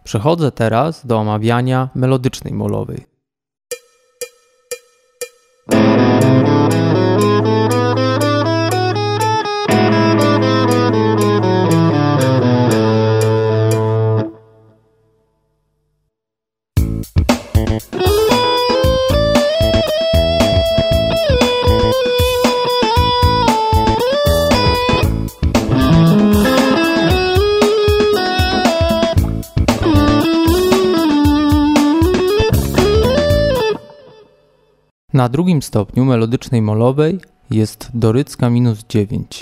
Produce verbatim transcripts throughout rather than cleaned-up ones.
Przechodzę teraz do omawiania melodycznej molowej. Na drugim stopniu melodycznej molowej jest dorycka minus dziewięć.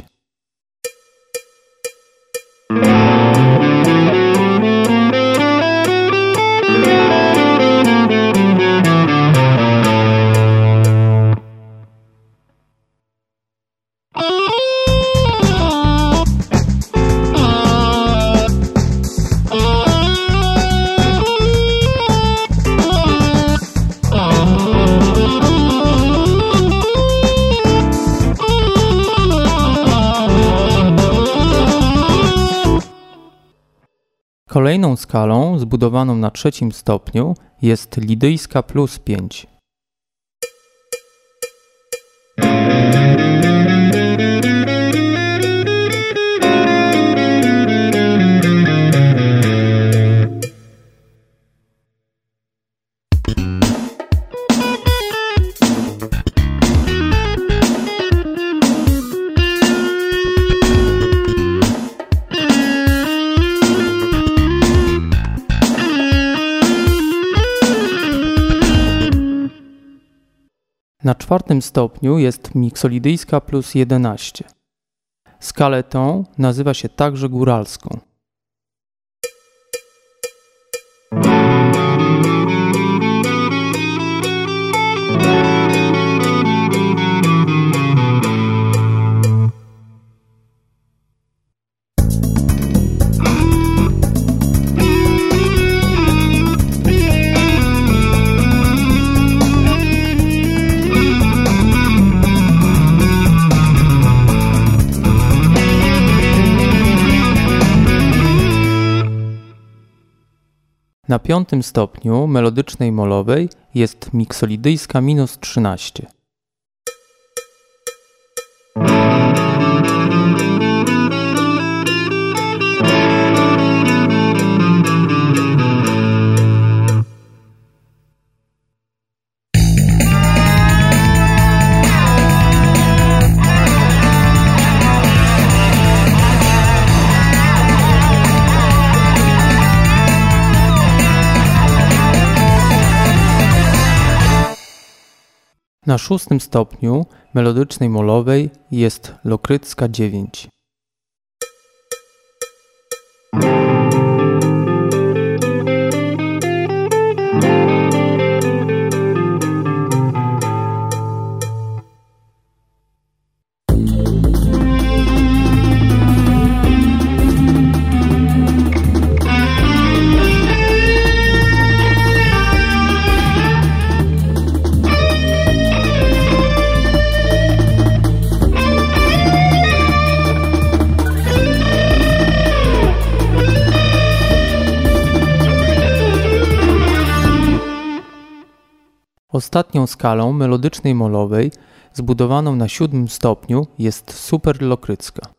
Kolejną skalą zbudowaną na trzecim stopniu jest lidyjska plus pięć. Na czwartym stopniu jest miksolidyjska plus jedenaście. Skalę tą nazywa się także góralską. Na piątym stopniu melodycznej molowej jest miksolidyjska minus trzynaście. Na szóstym stopniu melodycznej molowej jest lokrycka dziewięć. Ostatnią skalą melodycznej molowej zbudowaną na siódmym stopniu jest superlokrycka.